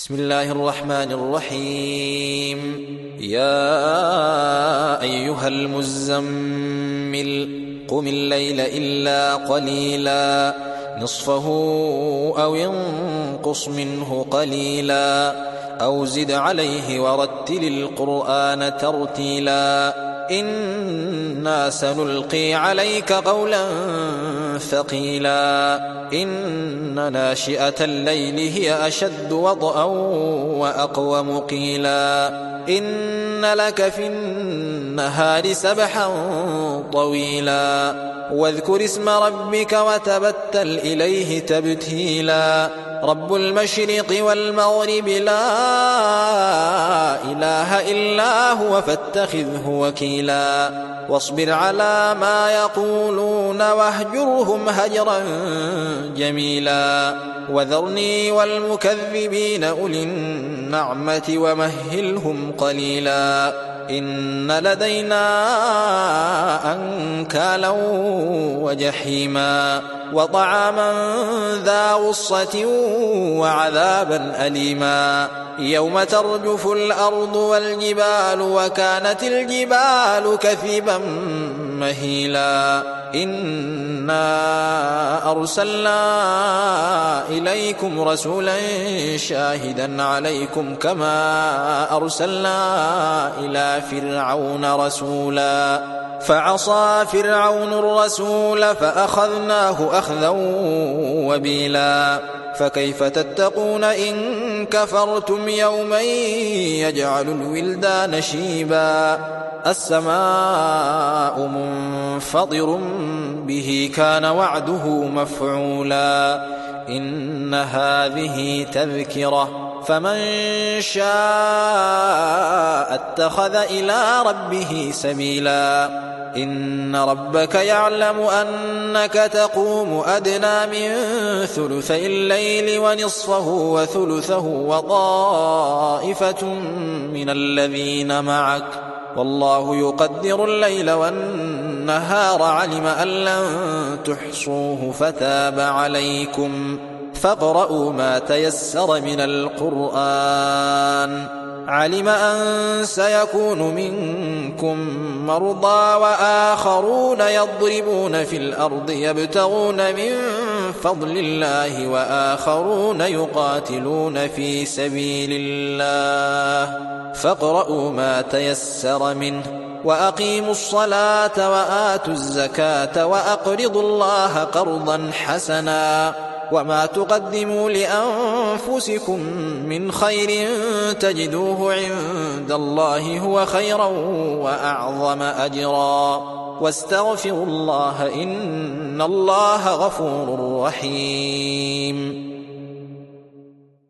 بسم الله الرحمن الرحيم. يا أيها المزمل قم الليل إلا قليلا نصفه أو ينقص منه قليلا أو زد عليه ورتل القرآن ترتيلا إنا سنلقي عليك قولا ثقيلا إن ناشئة الليل هي أشد وطئا وأقوم قيلا إن لك في النهار سبحا طويلا واذكر اسم ربك وتبتل إليه تبتيلا رب المشرق والمغرب لا إله إلا هو فاتخذه وكيلا واصبر على ما يقولون واهجرهم هجرا جميلا وذرني والمكذبين أولي النعمة ومهلهم قليلا إن لدينا أنكالا وجحيما وطعاما ذا غصة وعذابا أليما يوم ترجف الأرض والجبال وكانت الجبال كثيبا مهيلا إنا أرسلنا إليكم رسولا شاهدا عليكم كما أرسلنا إلى فرعون رسولا فعصى فرعون الرسول فأخذناه أخذا وبيلا فكيف تتقون إن كفرتم يوما يجعل الولدان شيبا السماء منفطر به كان وعده مفعولا إن هذه تذكرة فمن شاء اتخذ إلى ربه سبيلا إن ربك يعلم أنك تقوم أدنى من ثلثي الليل ونصفه وثلثه وطائفة من الذين معك والله يقدر الليل والنهار علم أن لن تحصوه فتاب عليكم فاقرؤوا ما تيسر من القرآن علم أن سيكون منكم مرضى وآخرون يضربون في الأرض يبتغون من فضل الله وآخرون يقاتلون في سبيل الله فاقرؤوا ما تيسر منه وأقيموا الصلاة وآتوا الزكاة وأقرضوا الله قرضا حسنا وما تقدموا لأنفسكم من خير تجدوه عند الله هو خيرا وأعظم أجرا واستغفروا الله إن الله غفور رحيم.